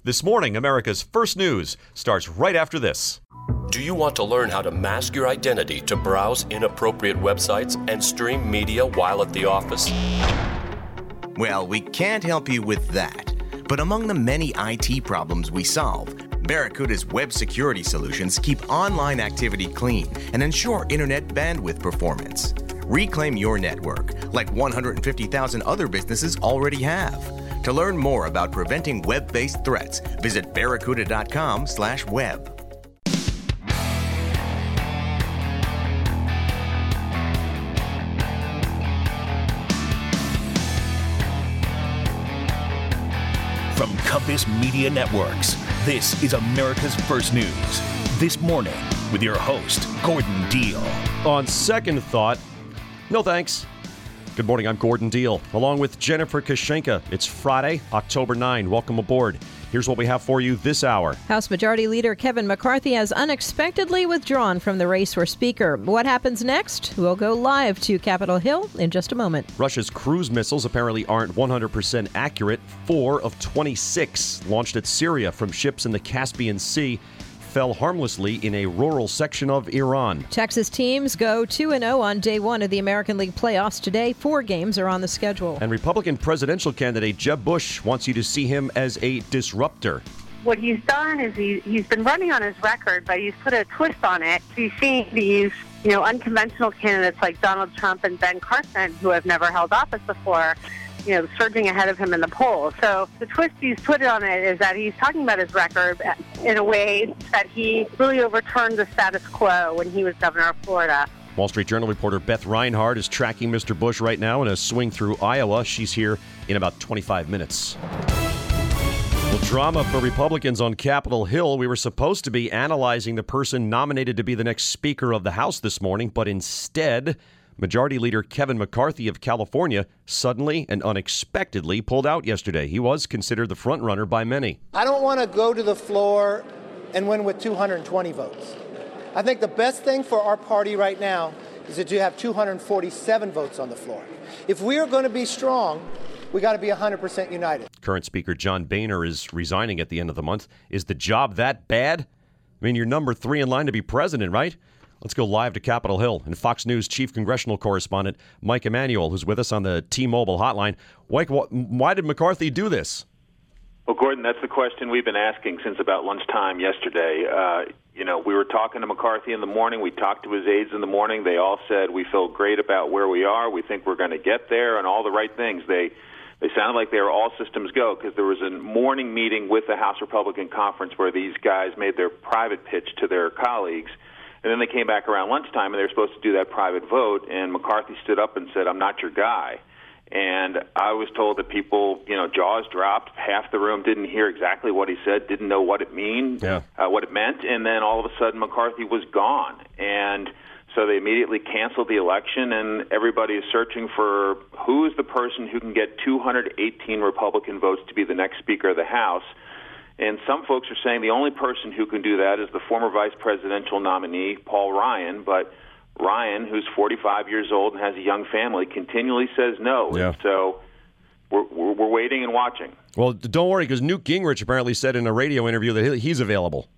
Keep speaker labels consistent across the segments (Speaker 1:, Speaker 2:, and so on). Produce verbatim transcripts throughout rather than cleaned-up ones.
Speaker 1: This morning, America's First News starts right after this.
Speaker 2: Do you want to learn how to mask your identity to browse inappropriate websites and stream media while at the office?
Speaker 3: Well, we can't help you with that. But among the many I T problems we solve, Barracuda's web security solutions keep online activity clean and ensure internet bandwidth performance. Reclaim your network, like one hundred fifty thousand other businesses already have. To learn more about preventing web-based threats, visit barracuda.com slash web.
Speaker 4: From Compass Media Networks, this is America's First News. This morning, with your host, Gordon Deal.
Speaker 1: On second thought, no thanks. Good morning, I'm Gordon Deal, along with Jennifer Kashenka. It's Friday, October ninth. Welcome aboard. Here's what we have for you this hour.
Speaker 5: House Majority Leader Kevin McCarthy has unexpectedly withdrawn from the race for Speaker. What happens next? We'll go live to Capitol Hill in just a moment.
Speaker 1: Russia's cruise missiles apparently aren't one hundred percent accurate. Four of twenty-six launched at Syria from ships in the Caspian Sea fell harmlessly in a rural section of Iran.
Speaker 5: Texas teams go two and oh on day one of the American League playoffs today. Four games are on the schedule.
Speaker 1: And Republican presidential candidate Jeb Bush wants you to see him as a disruptor.
Speaker 6: What he's done is he, he's been running on his record, but he's put a twist on it. So you see these, you know, unconventional candidates like Donald Trump and Ben Carson, who have never held office before, you know, surging ahead of him in the polls. So the twist he's put on it is that he's talking about his record in a way that he really overturned the status quo when he was governor of Florida.
Speaker 1: Wall Street Journal reporter Beth Reinhardt is tracking Mister Bush right now in a swing through Iowa. She's here in about twenty-five minutes. Well, drama for Republicans on Capitol Hill. We were supposed to be analyzing the person nominated to be the next Speaker of the House this morning, but instead, Majority Leader Kevin McCarthy of California suddenly and unexpectedly pulled out yesterday. He was considered the frontrunner by many.
Speaker 7: I don't want to go to the floor and win with two hundred twenty votes. I think the best thing for our party right now is that you have two hundred forty-seven votes on the floor. If we are going to be strong, we got to be one hundred percent united.
Speaker 1: Current Speaker John Boehner is resigning at the end of the month. Is the job that bad? I mean, you're number three in line to be president, right? Let's go live to Capitol Hill and Fox News chief congressional correspondent Mike Emanuel, who's with us on the T-Mobile hotline. Mike, why did McCarthy do this?
Speaker 8: Well, Gordon, that's the question we've been asking since about lunchtime yesterday. Uh, you know, we were talking to McCarthy in the morning. We talked to his aides in the morning. They all said, we feel great about where we are. We think we're going to get there and all the right things. They they sounded like they were all systems go because there was a morning meeting with the House Republican Conference where these guys made their private pitch to their colleagues. And then they came back around lunchtime, and they were supposed to do that private vote, and McCarthy stood up and said, I'm not your guy. And I was told that people, you know, jaws dropped. Half the room didn't hear exactly what he said, didn't know what it mean,
Speaker 1: yeah.
Speaker 8: uh, what it meant, and then all of a sudden McCarthy was gone. And so they immediately canceled the election, and everybody is searching for who is the person who can get two hundred eighteen Republican votes to be the next Speaker of the House. And some folks are saying the only person who can do that is the former vice presidential nominee, Paul Ryan. But Ryan, who's forty-five years old and has a young family, continually says no.
Speaker 1: Yeah.
Speaker 8: And so we're, we're, we're waiting and watching.
Speaker 1: Well, don't worry, because Newt Gingrich apparently said in a radio interview that he's available.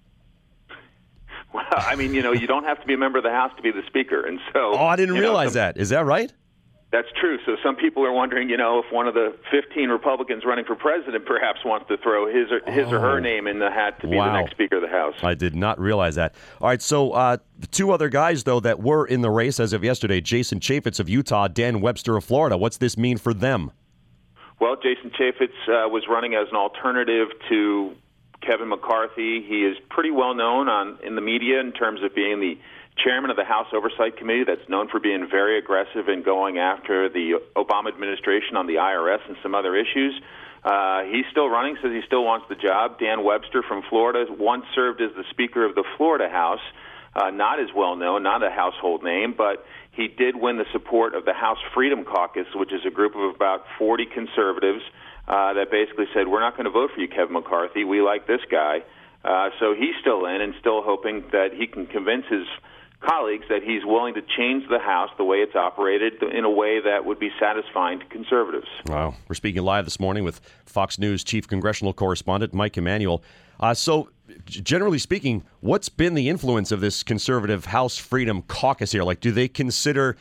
Speaker 8: Well, I mean, you know, you don't have to be a member of the House to be the Speaker. And so,
Speaker 1: oh, I didn't realize
Speaker 8: know, some,
Speaker 1: that. Is that right?
Speaker 8: That's true. So some people are wondering, you know, if one of the fifteen Republicans running for president perhaps wants to throw his or, his
Speaker 1: oh.
Speaker 8: or her name in the hat to be
Speaker 1: wow.
Speaker 8: the next Speaker of the House.
Speaker 1: I did not realize that. All right, so uh, the two other guys, though, that were in the race as of yesterday, Jason Chaffetz of Utah, Dan Webster of Florida. What's this mean for them?
Speaker 8: Well, Jason Chaffetz uh, was running as an alternative to Kevin McCarthy. He is pretty well known on in the media in terms of being the chairman of the House Oversight Committee that's known for being very aggressive in going after the Obama administration on the I R S and some other issues. Uh, he's still running, says he still wants the job. Dan Webster from Florida once served as the Speaker of the Florida House, uh, not as well known, not a household name, but he did win the support of the House Freedom Caucus, which is a group of about forty conservatives uh, that basically said, we're not going to vote for you, Kevin McCarthy. We like this guy. Uh, so he's still in and still hoping that he can convince his colleagues that he's willing to change the House, the way it's operated, in a way that would be satisfying to conservatives.
Speaker 1: Wow. We're speaking live this morning with Fox News chief congressional correspondent Mike Emanuel. Uh, so, generally speaking, what's been the influence of this conservative House Freedom Caucus here? Like, do they consider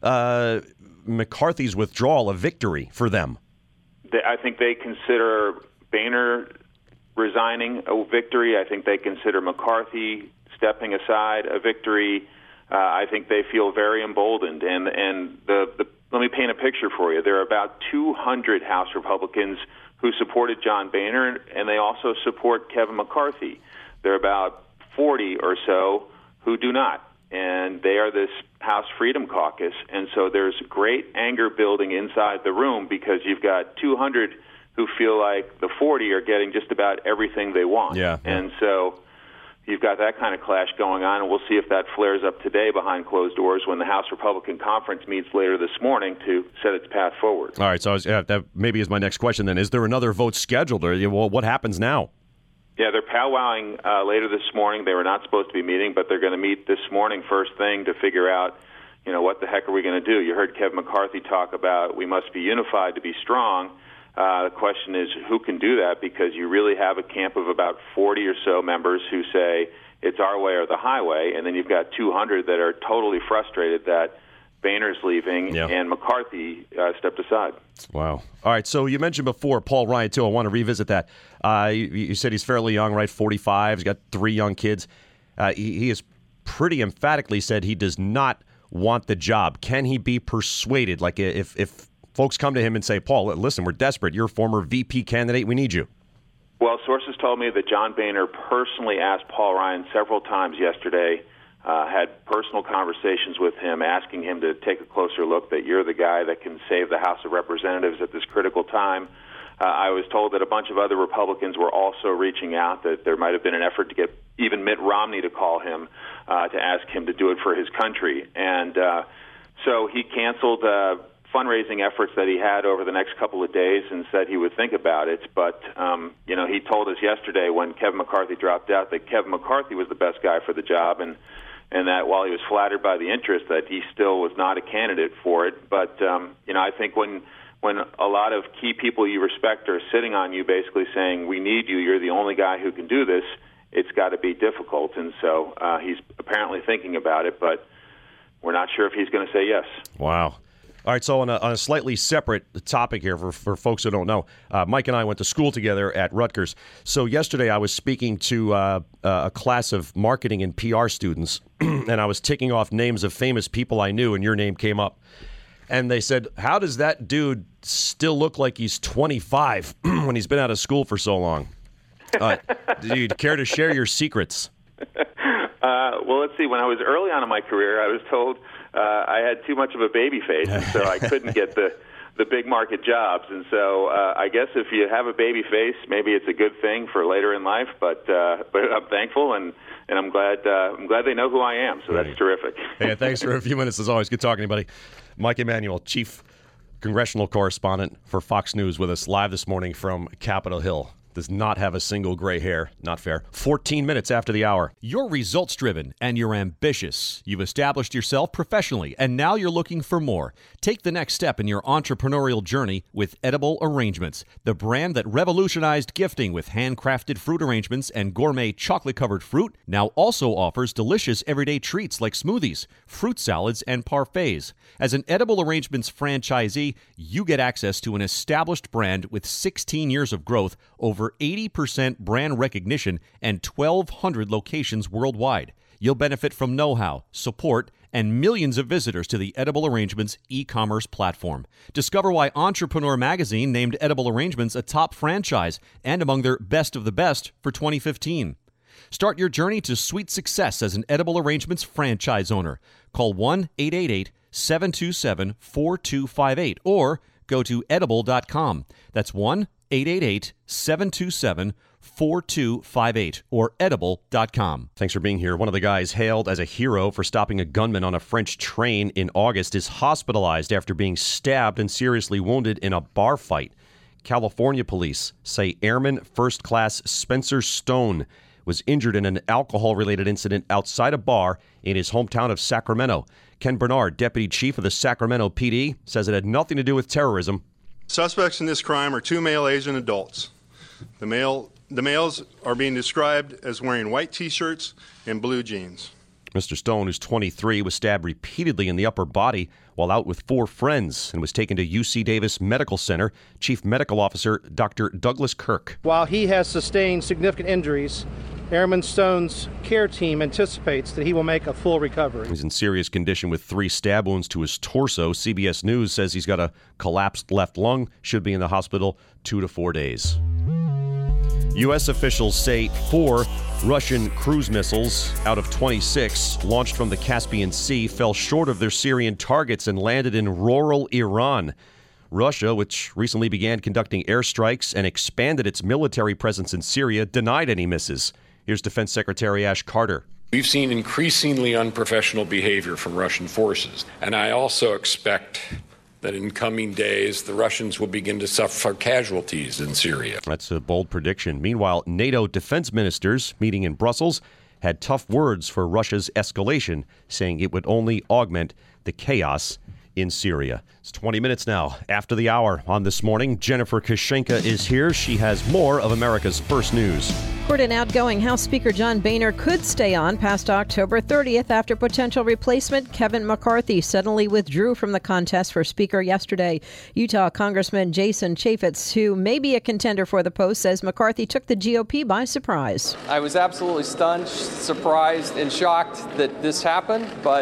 Speaker 1: uh, McCarthy's withdrawal a victory for them?
Speaker 8: They, I think they consider Boehner resigning a victory. I think they consider McCarthy stepping aside a victory. Uh, I think they feel very emboldened. And and the, the let me paint a picture for you. There are about two hundred House Republicans who supported John Boehner, and they also support Kevin McCarthy. There are about forty or so who do not, and they are this House Freedom Caucus. And so there's great anger building inside the room because you've got two hundred who feel like the forty are getting just about everything they want.
Speaker 1: Yeah.
Speaker 8: And so you've got that kind of clash going on, and we'll see if that flares up today behind closed doors when the House Republican Conference meets later this morning to set its path forward.
Speaker 1: All right, so I was, yeah, that maybe is my next question then. Is there another vote scheduled, or well, what happens now?
Speaker 8: Yeah, they're powwowing uh, later this morning. They were not supposed to be meeting, but they're going to meet this morning first thing to figure out, you know, what the heck are we going to do? You heard Kevin McCarthy talk about we must be unified to be strong. Uh, the question is who can do that, because you really have a camp of about forty or so members who say it's our way or the highway, and then you've got two hundred that are totally frustrated that Boehner's leaving
Speaker 1: yeah.
Speaker 8: and McCarthy uh, stepped aside.
Speaker 1: Wow. All right, so you mentioned before Paul Ryan, too. I want to revisit that. Uh, you, you said he's fairly young, right? forty-five. He's got three young kids. Uh, he, he has pretty emphatically said he does not want the job. Can he be persuaded? Like if if folks come to him and say, Paul, listen, we're desperate. You're a former V P candidate. We need you.
Speaker 8: Well, sources told me that John Boehner personally asked Paul Ryan several times yesterday, uh, had personal conversations with him, asking him to take a closer look, that you're the guy that can save the House of Representatives at this critical time. Uh, I was told that a bunch of other Republicans were also reaching out, that there might have been an effort to get even Mitt Romney to call him uh, to ask him to do it for his country. And uh, so he canceled uh, fundraising efforts that he had over the next couple of days and said he would think about it. But, um, you know, he told us yesterday when Kevin McCarthy dropped out that Kevin McCarthy was the best guy for the job, and, and that while he was flattered by the interest, that he still was not a candidate for it. But, um, you know, I think when when a lot of key people you respect are sitting on you basically saying, we need you, you're the only guy who can do this, it's got to be difficult. And so uh, he's apparently thinking about it, but we're not sure if he's going to say yes.
Speaker 1: Wow. All right, so on a, on a slightly separate topic here for, for folks who don't know, uh, Mike and I went to school together at Rutgers. So yesterday I was speaking to uh, a class of marketing and P R students, and I was ticking off names of famous people I knew, and your name came up. And they said, how does that dude still look like he's twenty-five when he's been out of school for so long? Uh, do you care to share your secrets?
Speaker 8: Uh, well, let's see. When I was early on in my career, I was told uh, I had too much of a baby face, and so I couldn't get the, the big market jobs. And so uh, I guess if you have a baby face, maybe it's a good thing for later in life. But uh, but I'm thankful, and, and I'm glad uh, I'm glad they know who I am. So that's terrific.
Speaker 1: Hey, thanks for a few minutes as always. Good talking to you, buddy. Mike Emanuel, chief congressional correspondent for Fox News, with us live this morning from Capitol Hill. Does not have a single gray hair. Not fair. fourteen minutes after the hour.
Speaker 9: You're results driven and you're ambitious. You've established yourself professionally and now you're looking for more. Take the next step in your entrepreneurial journey with Edible Arrangements, the brand that revolutionized gifting with handcrafted fruit arrangements and gourmet chocolate-covered fruit, now also offers delicious everyday treats like smoothies, fruit salads, and parfaits. As an Edible Arrangements franchisee, you get access to an established brand with sixteen years of growth, over eighty percent brand recognition, and twelve hundred locations worldwide. You'll benefit from know-how, support, and millions of visitors to the Edible Arrangements e-commerce platform. Discover why Entrepreneur Magazine named Edible Arrangements a top franchise and among their best of the best for twenty fifteen. Start your journey to sweet success as an Edible Arrangements franchise owner. Call one eight eight eight, seven two seven, four two five eight or go to edible dot com. That's one eight eight eight, seven two seven, four two five eight or edible dot com.
Speaker 1: Thanks for being here. One of the guys hailed as a hero for stopping a gunman on a French train in August is hospitalized after being stabbed and seriously wounded in a bar fight. California police say Airman First Class Spencer Stone was injured in an alcohol-related incident outside a bar in his hometown of Sacramento. Ken Bernard, Deputy Chief of the Sacramento P D, says it had nothing to do with terrorism.
Speaker 10: Suspects in this crime are two male Asian adults. The male, the males are being described as wearing white T-shirts and blue jeans.
Speaker 1: Mister Stone, who's twenty-three, was stabbed repeatedly in the upper body while out with four friends and was taken to U C Davis Medical Center. Chief Medical Officer Doctor Douglas Kirk.
Speaker 11: While he has sustained significant injuries, Airman Stone's care team anticipates that he will make a full recovery.
Speaker 1: He's in serious condition with three stab wounds to his torso. C B S News says he's got a collapsed left lung, should be in the hospital two to four days. U S officials say four Russian cruise missiles out of twenty-six launched from the Caspian Sea fell short of their Syrian targets and landed in rural Iran. Russia, which recently began conducting airstrikes and expanded its military presence in Syria, denied any misses. Here's Defense Secretary Ash Carter.
Speaker 12: We've seen increasingly unprofessional behavior from Russian forces, and I also expect that in coming days, the Russians will begin to suffer casualties in Syria.
Speaker 1: That's a bold prediction. Meanwhile, NATO defense ministers meeting in Brussels had tough words for Russia's escalation, saying it would only augment the chaos in Syria. It's twenty minutes now after the hour on This Morning. Jennifer Kashenka is here. She has more of America's First News.
Speaker 5: Court and outgoing House Speaker John Boehner could stay on past October thirtieth after potential replacement Kevin McCarthy suddenly withdrew from the contest for Speaker yesterday. Utah Congressman Jason Chaffetz, who may be a contender for the post, says McCarthy took the G O P by surprise.
Speaker 13: I was absolutely stunned, surprised, and shocked that this happened, but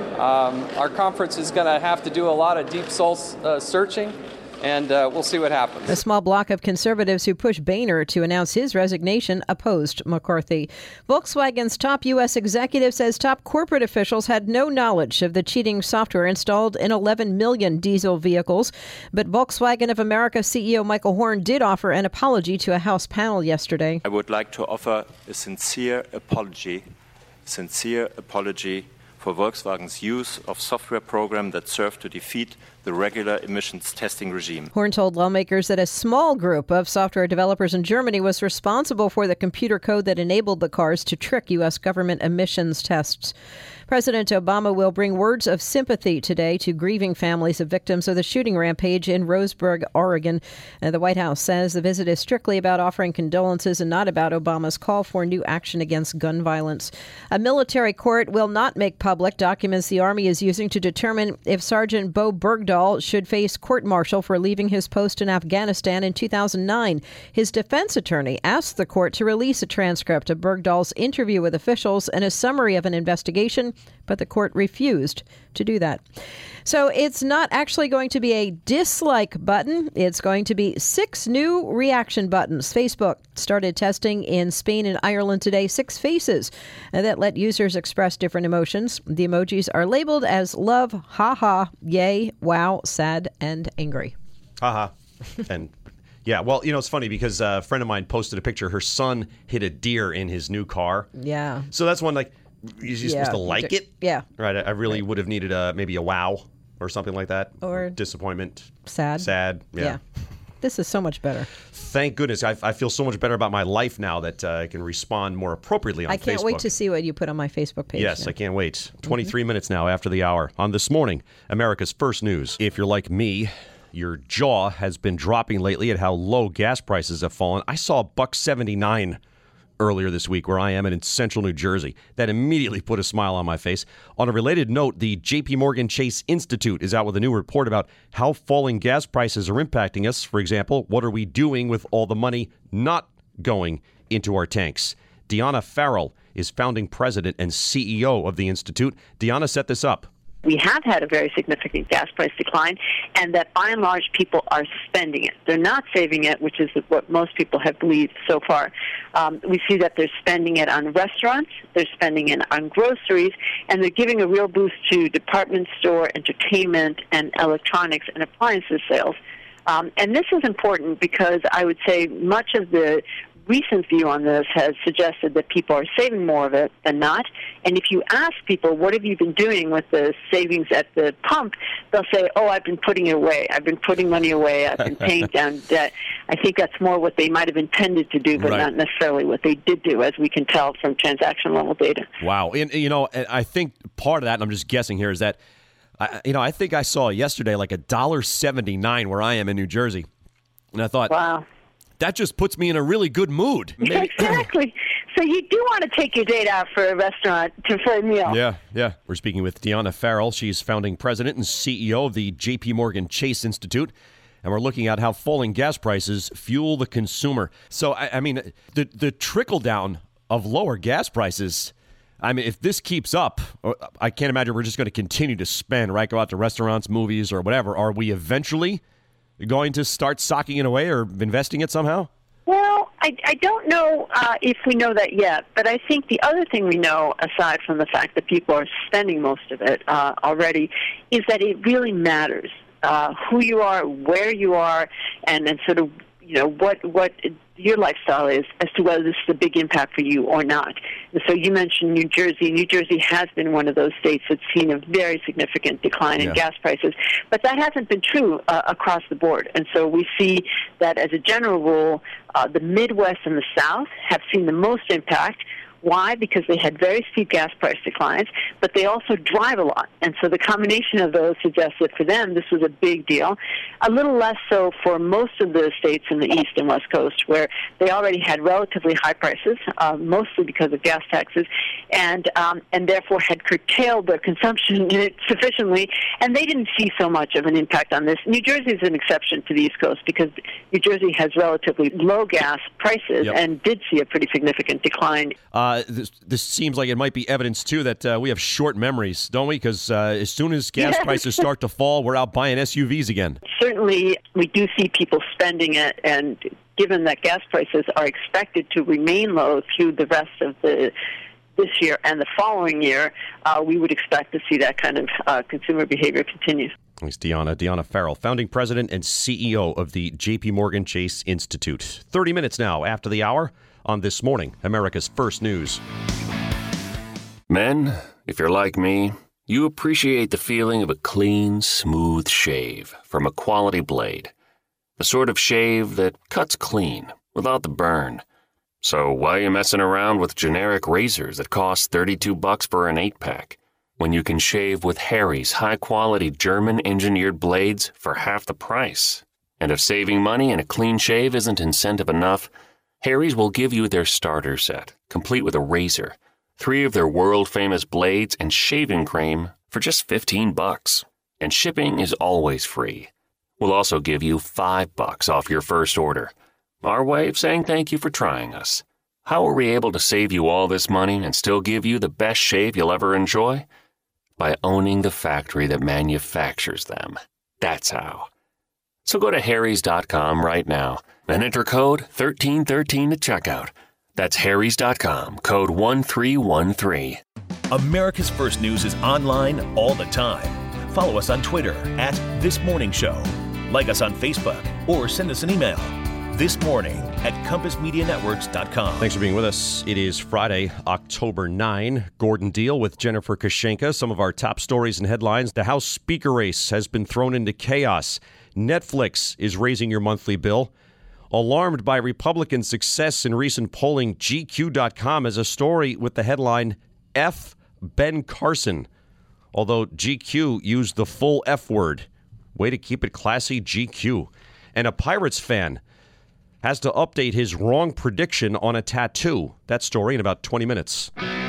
Speaker 13: um, our conference is going to have to do a lot of deep soul uh, searching. And uh, we'll see what happens.
Speaker 5: A small block of conservatives who pushed Boehner to announce his resignation opposed McCarthy. Volkswagen's top U S executive says top corporate officials had no knowledge of the cheating software installed in eleven million diesel vehicles. But Volkswagen of America C E O Michael Horn did offer an apology to a House panel yesterday.
Speaker 14: I would like to offer a sincere apology, sincere apology for Volkswagen's use of software program that served to defeat the regular emissions testing regime.
Speaker 5: Horn told lawmakers that a small group of software developers in Germany was responsible for the computer code that enabled the cars to trick U S government emissions tests. President Obama will bring words of sympathy today to grieving families of victims of the shooting rampage in Roseburg, Oregon. And the White House says the visit is strictly about offering condolences and not about Obama's call for new action against gun violence. A military court will not make public documents the Army is using to determine if Sergeant Bo Bergdahl should face court-martial for leaving his post in Afghanistan in two thousand nine. His defense attorney asked the court to release a transcript of Bergdahl's interview with officials and a summary of an investigation, but the court refused to do that. So it's not actually going to be a dislike button. It's going to be six new reaction buttons. Facebook started testing in Spain and Ireland today six faces that let users express different emotions. The emojis are labeled as love, haha, yay, wow, sad, and angry.
Speaker 1: Haha. And yeah, well, you know, it's funny because a friend of mine posted a picture. Her son hit a deer in his new car.
Speaker 5: Yeah.
Speaker 1: So that's one, like, is he
Speaker 5: Yeah.
Speaker 1: supposed to like it?
Speaker 5: Yeah.
Speaker 1: Right. I I really would have needed a maybe a wow or something like that.
Speaker 5: Or
Speaker 1: disappointment.
Speaker 5: Sad.
Speaker 1: Sad. Yeah.
Speaker 5: Yeah. This is so much better.
Speaker 1: Thank goodness. I, I feel so much better about my life now that uh, I can respond more appropriately on Facebook.
Speaker 5: I can't wait to see what you put on my Facebook page.
Speaker 1: Yes,
Speaker 5: now.
Speaker 1: I can't wait. twenty-three mm-hmm. minutes now after the hour on This Morning, America's First News. If you're like me, your jaw has been dropping lately at how low gas prices have fallen. I saw a buck seventy-nine earlier this week where I am in central New Jersey. That immediately put a smile on my face. On a related note, the J P Morgan Chase Institute is out with a new report about how falling gas prices are impacting us. For example, what are we doing with all the money not going into our tanks? Deanna Farrell is founding president and C E O of the Institute. Deanna set this up.
Speaker 15: We have had a very significant gas price decline, and that by and large people are spending it. They're not saving it, which is what most people have believed so far. Um, we see that they're spending it on restaurants, they're spending it on groceries, and they're giving a real boost to department store, entertainment, and electronics and appliances sales. Um, and this is important because I would say much of the recent view on this has suggested that people are saving more of it than not. And if you ask people, what have you been doing with the savings at the pump, they'll say, oh, I've been putting it away. I've been putting money away. I've been paying down debt. I think that's more what they might have intended to do, but
Speaker 1: Right.
Speaker 15: not necessarily what they did do, as we can tell from transaction level data.
Speaker 1: Wow. And, you know, I think part of that, and I'm just guessing here, is that, I, you know, I think I saw yesterday like a one dollar seventy-nine where I am in New Jersey. And I thought,
Speaker 15: wow,
Speaker 1: that just puts me in a really good mood. Maybe-
Speaker 15: Exactly. So you do want to take your date out for a restaurant to for a meal.
Speaker 1: Yeah, yeah. We're speaking with Deanna Farrell. She's founding president and C E O of the J P Morgan Chase Institute. And we're looking at how falling gas prices fuel the consumer. So, I, I mean, the, the trickle down of lower gas prices, I mean, if this keeps up, I can't imagine we're just going to continue to spend, right? Go out to restaurants, movies, or whatever. Are we eventually going to start socking it away or investing it somehow?
Speaker 15: Well, I, I don't know uh, if we know that yet, but I think the other thing we know, aside from the fact that people are spending most of it uh, already, is that it really matters uh, who you are, where you are, and, and sort of, you know, what what your lifestyle is as to whether this is a big impact for you or not. And so you mentioned New Jersey. New Jersey has been one of those states that's seen a very significant decline in
Speaker 16: Yeah.
Speaker 15: gas prices, but that hasn't been true uh, across the board. And so we see that as a general rule, uh, the Midwest and the South have seen the most impact. Why? Because they had very steep gas price declines, but they also drive a lot. And so the combination of those suggests that for them this was a big deal. A little less so for most of the states in the East and West Coast, where they already had relatively high prices, uh, mostly because of gas taxes, and um, and therefore had curtailed their consumption sufficiently, and they didn't see so much of an impact on this. New Jersey is an exception to the East Coast because New Jersey has relatively low gas prices
Speaker 1: Yep.
Speaker 15: and did see a pretty significant decline.
Speaker 1: Uh, this, this seems like it might be evidence, too, that uh, we have short memories, don't we? Because uh, as soon as gas
Speaker 15: Yes.
Speaker 1: prices start to fall, we're out buying S U Vs again.
Speaker 15: Certainly, we do see people spending it, and given that gas prices are expected to remain low through the rest of the this year and the following year, uh, we would expect to see that kind of uh, consumer behavior continue.
Speaker 1: Thanks, Deanna. Deanna Farrell, founding president and C E O of the J P Morgan Chase Institute. thirty minutes now after the hour on This Morning, America's First News.
Speaker 17: Men, if you're like me, you appreciate the feeling of a clean, smooth shave from a quality blade. The sort of shave that cuts clean, without the burn. So why are you messing around with generic razors that cost thirty-two bucks for an eight-pack, when you can shave with Harry's high-quality German-engineered blades for half the price? And if saving money and a clean shave isn't incentive enough, Harry's will give you their starter set, complete with a razor, three of their world-famous blades, and shaving cream for just fifteen bucks. And shipping is always free. We'll also give you five bucks off your first order. Our way of saying thank you for trying us. How are we able to save you all this money and still give you the best shave you'll ever enjoy? By owning the factory that manufactures them. That's how. So go to harrys dot com right now and enter code thirteen thirteen to checkout. That's harrys dot com, code one three one three.
Speaker 4: America's First News is online all the time. Follow us on Twitter at This Morning Show. Like us on Facebook or send us an email. This Morning at compass media networks dot com.
Speaker 1: Thanks for being with us. It is Friday, October ninth. Gordon Deal with Jennifer Kashenka. Some of our top stories and headlines. The House Speaker race has been thrown into chaos. Netflix is raising your monthly bill. Alarmed by Republican success in recent polling, G Q dot com has a story with the headline, F. Ben Carson. Although G Q used the full F word. Way to keep it classy, G Q. And a Pirates fan has to update his wrong prediction on a tattoo. That story in about twenty minutes.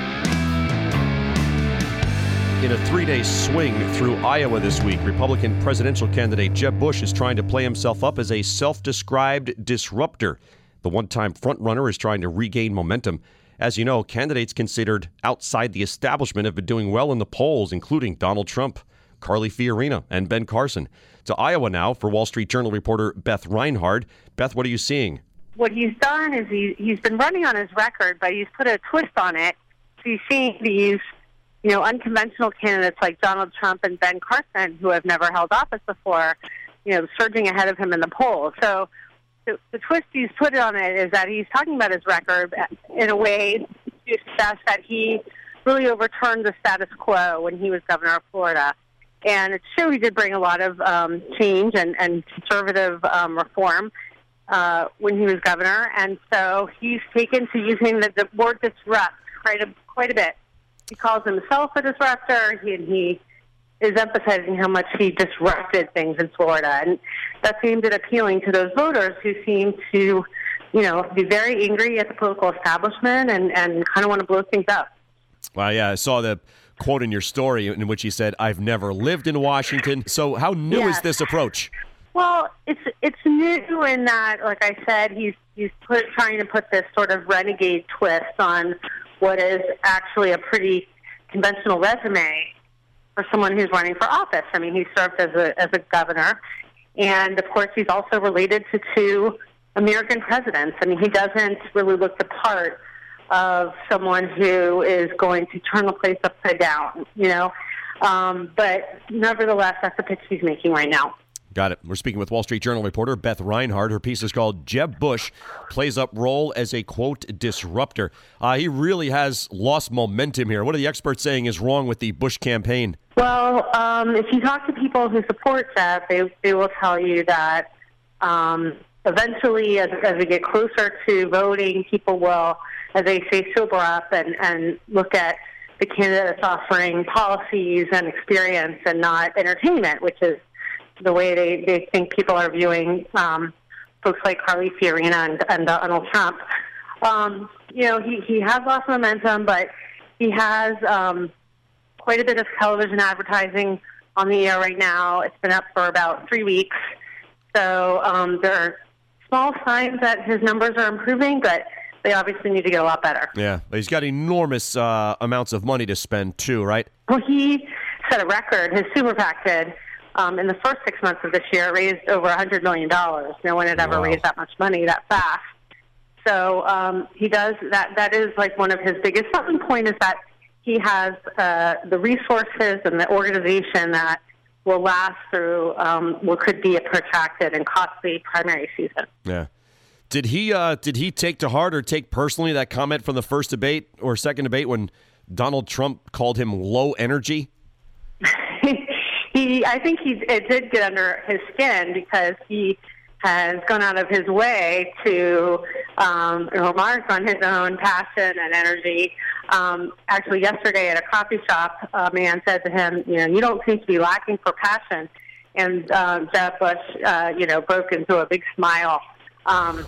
Speaker 1: In a three-day swing through Iowa this week, Republican presidential candidate Jeb Bush is trying to play himself up as a self-described disruptor. The one-time frontrunner is trying to regain momentum. As you know, candidates considered outside the establishment have been doing well in the polls, including Donald Trump, Carly Fiorina, and Ben Carson. To Iowa now for Wall Street Journal reporter Beth Reinhard. Beth, what are you seeing?
Speaker 6: What he's done is he, he's been running on his record, but he's put a twist on it. So he's seeing these, you know, unconventional candidates like Donald Trump and Ben Carson, who have never held office before, you know, surging ahead of him in the polls. So the, the twist he's put on it is that he's talking about his record in a way to suggest that he really overturned the status quo when he was governor of Florida. And it's true he did bring a lot of um, change and, and conservative um, reform uh, when he was governor. And so he's taken to using the, the word disrupt quite a, quite a bit. He calls himself a disruptor. He, he is emphasizing how much he disrupted things in Florida. And that's aimed at appealing to those voters who seem to, you know, be very angry at the political establishment and, and kind of want to blow things up.
Speaker 1: Well, yeah, I saw the quote in your story in which he said, "I've never lived in Washington." So how new
Speaker 6: yes.
Speaker 1: is this approach?
Speaker 6: Well, it's it's new in that, like I said, he's he's put, trying to put this sort of renegade twist on what is actually a pretty conventional resume for someone who's running for office. I mean, he served as a as a governor, and of course, he's also related to two American presidents. I mean, he doesn't really look the part of someone who is going to turn the place upside down, you know. Um, but nevertheless, that's the pitch he's making right now.
Speaker 1: Got it. We're speaking with Wall Street Journal reporter Beth Reinhardt. Her piece is called "Jeb Bush Plays Up Role as a, quote, disruptor." Uh, he really has lost momentum here. What are the experts saying is wrong with the Bush campaign?
Speaker 6: Well, um, if you talk to people who support Jeb, they, they will tell you that um, eventually, as, as we get closer to voting, people will, as they say, sober up and, and look at the candidates offering policies and experience and not entertainment, which is the way they, they think people are viewing um, folks like Carly Fiorina and, and Donald Trump. Um, you know, he, he has lost momentum, but he has um, quite a bit of television advertising on the air right now. It's been up for about three weeks. So um, there are small signs that his numbers are improving, but they obviously need to get a lot better.
Speaker 1: Yeah, but he's got enormous uh, amounts of money to spend, too, right?
Speaker 6: Well, he set a record. His super PAC did. Um, in the first six months of this year, it raised over one hundred million dollars. No one had ever
Speaker 1: Wow.
Speaker 6: raised that much money that fast. So um, he does that. That is like one of his biggest selling point is that he has uh, the resources and the organization that will last through um, what could be a protracted and costly primary season.
Speaker 1: Yeah. Did he uh, did he take to heart or take personally that comment from the first debate or second debate when Donald Trump called him low energy?
Speaker 6: He, I think he it did get under his skin because he has gone out of his way to um, remark on his own passion and energy. Um, actually, yesterday at a coffee shop, a man said to him, "You know, you don't seem to be lacking for passion." And um, Jeb Bush, uh, you know, broke into a big smile. Um,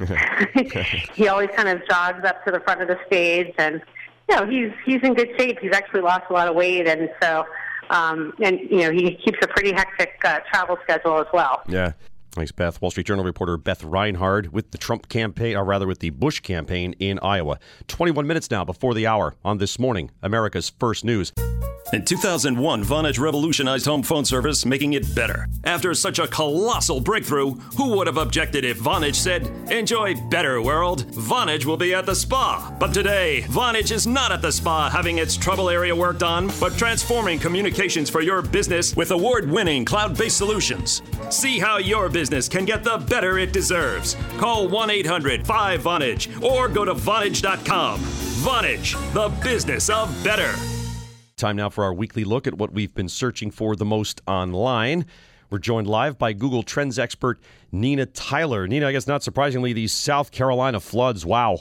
Speaker 6: he always kind of jogs up to the front of the stage, and you know, he's he's in good shape. He's actually lost a lot of weight, and so. Um, and, you know, he keeps a pretty hectic uh, travel schedule as well.
Speaker 1: Yeah. Thanks, Beth. Wall Street Journal reporter Beth Reinhardt with the Trump campaign, or rather with the Bush campaign in Iowa. twenty-one minutes now before the hour on This Morning, America's First News.
Speaker 16: In two thousand one, Vonage revolutionized home phone service, making it better. After such a colossal breakthrough, who would have objected if Vonage said, "Enjoy better, world. Vonage will be at the spa." But today, Vonage is not at the spa having its trouble area worked on, but transforming communications for your business with award-winning cloud-based solutions. See how your business can get the better it deserves. Call one eight hundred five Vonage or go to Vonage dot com. Vonage, the business of better.
Speaker 1: Time now for our weekly look at what we've been searching for the most online. We're joined live by Google Trends expert Nina Tyler. Nina, I guess not surprisingly, these South Carolina floods, wow.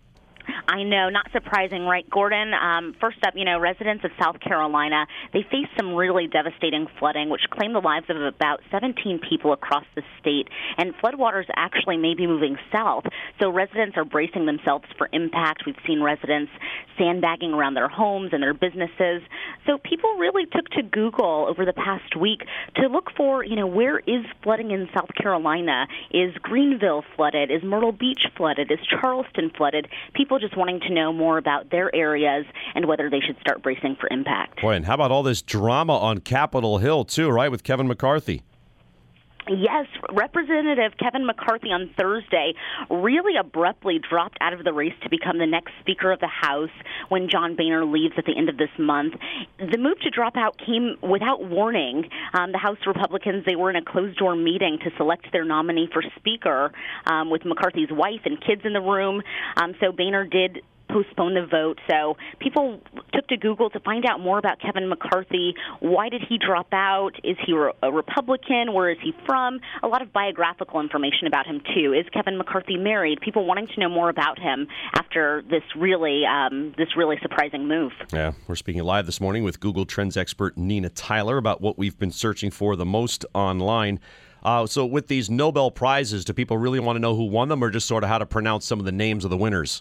Speaker 18: I know, not surprising, right, Gordon? Um, first up, you know, residents of South Carolina, they faced some really devastating flooding, which claimed the lives of about seventeen people across the state. And floodwaters actually may be moving south, so residents are bracing themselves for impact. We've seen residents sandbagging around their homes and their businesses. So people really took to Google over the past week to look for, you know, where is flooding in South Carolina? Is Greenville flooded? Is Myrtle Beach flooded? Is Charleston flooded? People just wanting to know more about their areas and whether they should start bracing for impact.
Speaker 1: Boy, and how about all this drama on Capitol Hill, too, right, with Kevin McCarthy?
Speaker 18: Yes, Representative Kevin McCarthy on Thursday really abruptly dropped out of the race to become the next Speaker of the House when John Boehner leaves at the end of this month. The move to drop out came without warning. Um, the House Republicans, they were in a closed-door meeting to select their nominee for Speaker um, with McCarthy's wife and kids in the room. Um, so Boehner did postpone the vote. So people took to Google to find out more about Kevin McCarthy. Why did he drop out? Is he a Republican? Where is he from? A lot of biographical information about him, too. Is Kevin McCarthy married? People wanting to know more about him after this really, um, this really surprising move.
Speaker 1: Yeah, we're speaking live this morning with Google Trends expert Nina Tyler about what we've been searching for the most online. Uh, so with these Nobel Prizes, do people really want to know who won them or just sort of how to pronounce some of the names of the winners?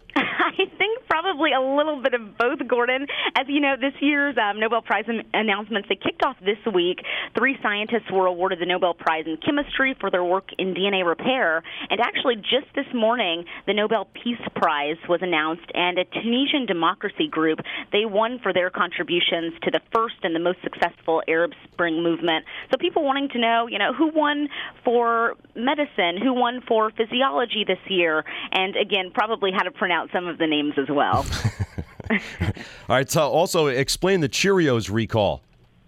Speaker 18: Probably a little bit of both, Gordon. As you know, this year's um, Nobel Prize announcements, they kicked off this week. Three scientists were awarded the Nobel Prize in Chemistry for their work in D N A repair. And actually, just this morning, the Nobel Peace Prize was announced, and a Tunisian democracy group, they won for their contributions to the first and the most successful Arab Spring movement. So people wanting to know, you know, who won for medicine, who won for physiology this year, and again, probably how to pronounce some of the names as well.
Speaker 1: All right, so also explain the Cheerios recall.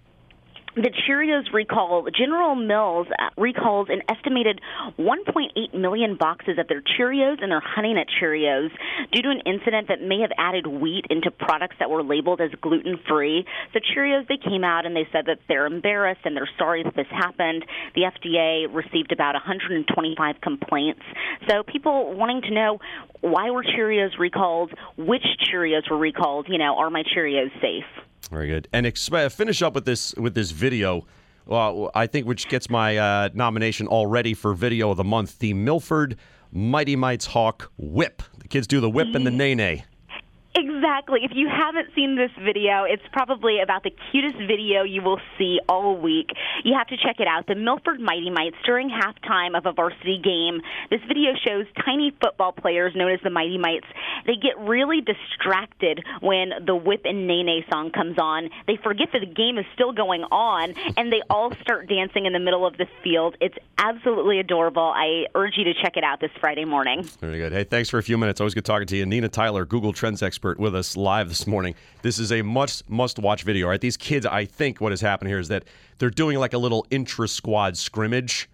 Speaker 18: The Cheerios recall, General Mills recalls an estimated one point eight million boxes of their Cheerios and their Honey Nut Cheerios due to an incident that may have added wheat into products that were labeled as gluten-free. So Cheerios, they came out and they said that they're embarrassed and they're sorry that this happened. The F D A received about one hundred twenty-five complaints. So people wanting to know, why were Cheerios recalled? Which Cheerios were recalled? You know, are my Cheerios safe?
Speaker 1: Very good. And exp- finish up with this with this video, uh, I think, which gets my uh, nomination already for Video of the Month, the Milford Mighty Mites Hawk Whip. The kids do the whip and the nay-nay.
Speaker 18: Exactly. If you haven't seen this video, it's probably about the cutest video you will see all week. You have to check it out. The Milford Mighty Mites, during halftime of a varsity game, this video shows tiny football players known as the Mighty Mites. They get really distracted when the Whip and Nay Nay song comes on. They forget that the game is still going on, and they all start dancing in the middle of the field. It's absolutely adorable. I urge you to check it out this Friday morning.
Speaker 1: Very good. Hey, thanks for a few minutes. Always good talking to you. Nina Tyler, Google Trends expert, with us live this morning. This is a must must watch video. Right, these kids, I think what has happened here is that they're doing like a little intra-squad scrimmage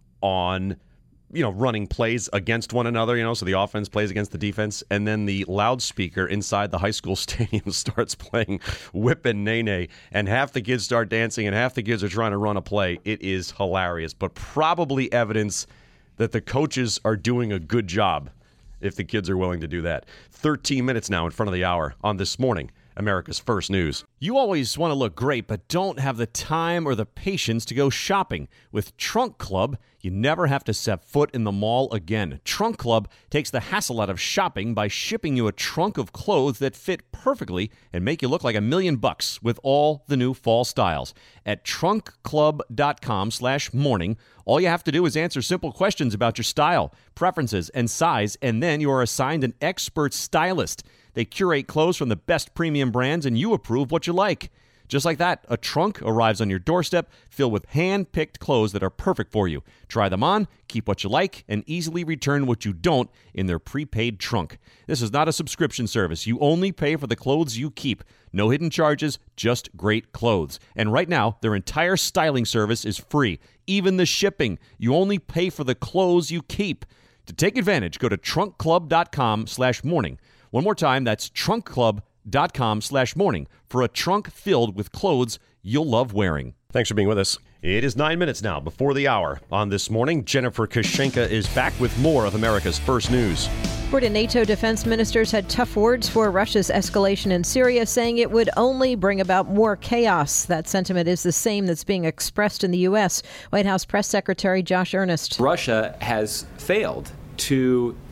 Speaker 1: on, you know, running plays against one another, you know, so the offense plays against the defense, and then the loudspeaker inside the high school stadium starts playing Whip and Nay Nay, and half the kids start dancing and half the kids are trying to run a play. It is hilarious, but probably evidence that the coaches are doing a good job if the kids are willing to do that. thirteen minutes now in front of the hour on This Morning, America's First News.
Speaker 9: You always want to look great, but don't have the time or the patience to go shopping. With Trunk Club, you never have to set foot in the mall again. Trunk Club takes the hassle out of shopping by shipping you a trunk of clothes that fit perfectly and make you look like a million bucks with all the new fall styles. At trunkclub.com slash morning, all you have to do is answer simple questions about your style, preferences, and size, and then you are assigned an expert stylist. They curate clothes from the best premium brands, and you approve what you like. Just like that, a trunk arrives on your doorstep filled with hand-picked clothes that are perfect for you. Try them on, keep what you like, and easily return what you don't in their prepaid trunk. This is not a subscription service. You only pay for the clothes you keep. No hidden charges, just great clothes. And right now, their entire styling service is free. Even the shipping. You only pay for the clothes you keep. To take advantage, go to trunkclub.com slash morning. One more time, that's trunkclub.com slash morning for a trunk filled with clothes you'll love wearing.
Speaker 1: Thanks for being with us. It is nine minutes now before the hour. On This Morning, Jennifer Kushenka is back with more of America's First News.
Speaker 5: Florida NATO defense ministers had tough words for Russia's escalation in Syria, saying it would only bring about more chaos. That sentiment is the same that's being expressed in the U S. White House Press Secretary Josh Earnest.
Speaker 19: Russia has failed to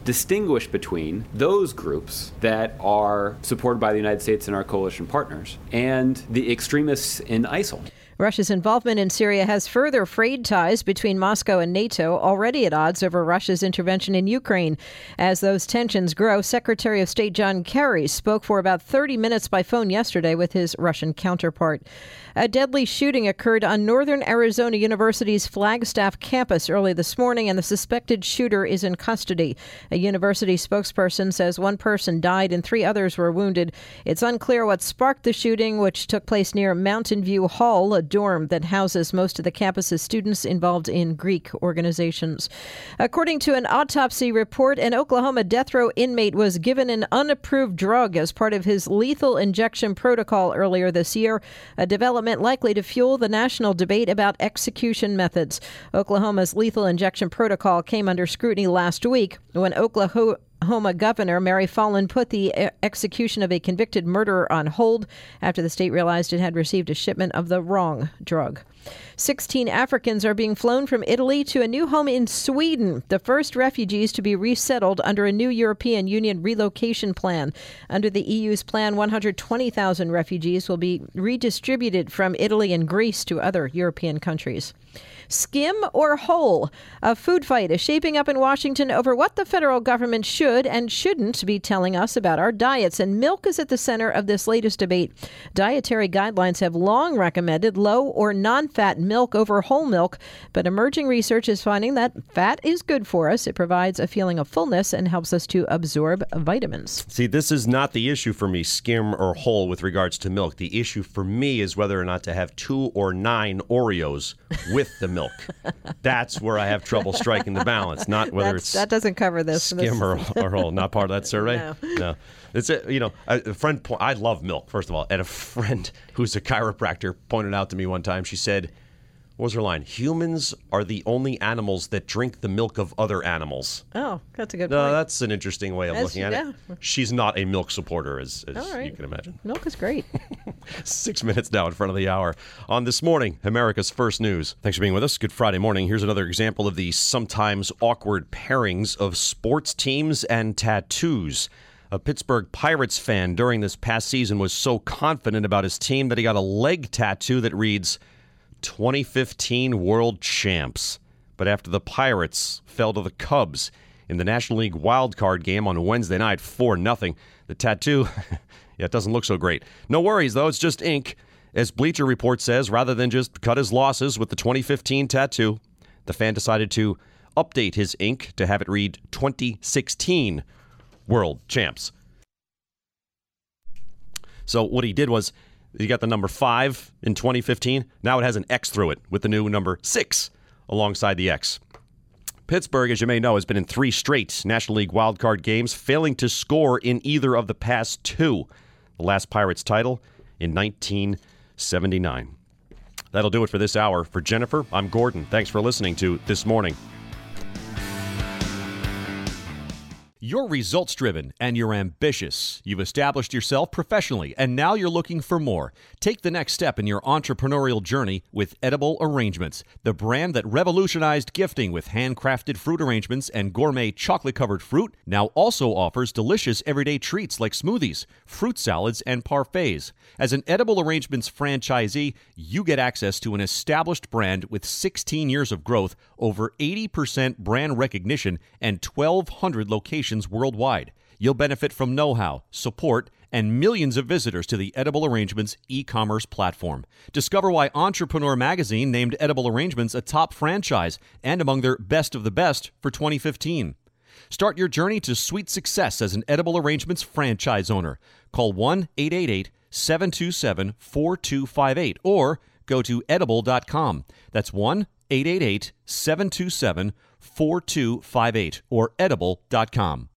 Speaker 19: distinguish between those groups that are supported by the United States and our coalition partners and the extremists in ISIL.
Speaker 5: Russia's involvement in Syria has further frayed ties between Moscow and NATO, already at odds over Russia's intervention in Ukraine. As those tensions grow, Secretary of State John Kerry spoke for about thirty minutes by phone yesterday with his Russian counterpart. A deadly shooting occurred on Northern Arizona University's Flagstaff campus early this morning, and the suspected shooter is in custody. A university spokesperson says one person died and three others were wounded. It's unclear what sparked the shooting, which took place near Mountain View Hall, a dorm that houses most of the campus's students involved in Greek organizations. According to an autopsy report, an Oklahoma death row inmate was given an unapproved drug as part of his lethal injection protocol earlier this year, a development likely to fuel the national debate about execution methods. Oklahoma's lethal injection protocol came under scrutiny last week when Oklahoma Oklahoma Governor Mary Fallin put the execution of a convicted murderer on hold after the state realized it had received a shipment of the wrong drug. Sixteen Africans are being flown from Italy to a new home in Sweden, the first refugees to be resettled under a new European Union relocation plan. Under the E U's plan, one hundred twenty thousand refugees will be redistributed from Italy and Greece to other European countries. Skim or whole? A food fight is shaping up in Washington over what the federal government should and shouldn't be telling us about our diets, and milk is at the center of this latest debate. Dietary guidelines have long recommended low or non-fat milk over whole milk, but emerging research is finding that fat is good for us. It provides a feeling of fullness and helps us to absorb vitamins.
Speaker 1: See, this is not the issue for me, skim or whole, with regards to milk. The issue for me is whether or not to have two or nine Oreos with the milk. That's where I have trouble striking the balance, not whether
Speaker 5: That's,
Speaker 1: it's
Speaker 5: that doesn't cover this.
Speaker 1: skim or, or whole. Not part of that survey?
Speaker 5: No.
Speaker 1: No. It's a, you know, a, a friend, po- I love milk, first of all, and a friend who's a chiropractor pointed out to me one time, she said, what was her line? Humans are the only animals that drink the milk of other animals.
Speaker 5: Oh, that's a good
Speaker 1: No,
Speaker 5: point.
Speaker 1: that's an interesting way of
Speaker 5: That's-
Speaker 1: looking at
Speaker 5: yeah.
Speaker 1: it. She's not a milk supporter, as, as
Speaker 5: All right.
Speaker 1: you can imagine.
Speaker 5: Milk is great.
Speaker 1: Six minutes now in front of the hour. On This Morning, America's First News. Thanks for being with us. Good Friday morning. Here's another example of the sometimes awkward pairings of sports teams and tattoos. A Pittsburgh Pirates fan during this past season was so confident about his team that he got a leg tattoo that reads, twenty fifteen World Champs. But after the Pirates fell to the Cubs in the National League wildcard game on Wednesday night, four nothing, the tattoo, yeah, it doesn't look so great. No worries, though. It's just ink. As Bleacher Report says, rather than just cut his losses with the twenty fifteen tattoo, the fan decided to update his ink to have it read twenty sixteen World Champs. So what he did was, he got the number five in twenty fifteen. Now it has an X through it with the new number six alongside the X. Pittsburgh, as you may know, has been in three straight National League wildcard games, failing to score in either of the past two. The last Pirates title in nineteen seventy-nine. That'll do it for this hour. For Jennifer, I'm Gordon. Thanks for listening to This Morning.
Speaker 9: You're results-driven and you're ambitious. You've established yourself professionally, and now you're looking for more. Take the next step in your entrepreneurial journey with Edible Arrangements, the brand that revolutionized gifting with handcrafted fruit arrangements and gourmet chocolate-covered fruit, now also offers delicious everyday treats like smoothies, fruit salads, and parfaits. As an Edible Arrangements franchisee, you get access to an established brand with sixteen years of growth, over eighty percent brand recognition, and twelve hundred locations worldwide. You'll benefit from know-how, support, and millions of visitors to the Edible Arrangements e-commerce platform. Discover why Entrepreneur Magazine named Edible Arrangements a top franchise and among their best of the best for twenty fifteen. Start your journey to sweet success as an Edible Arrangements franchise owner. Call one eight eight eight, seven two seven, four two five eight or go to edible dot com. That's one eight eight eight, seven two seven, four two five eight or edible dot com.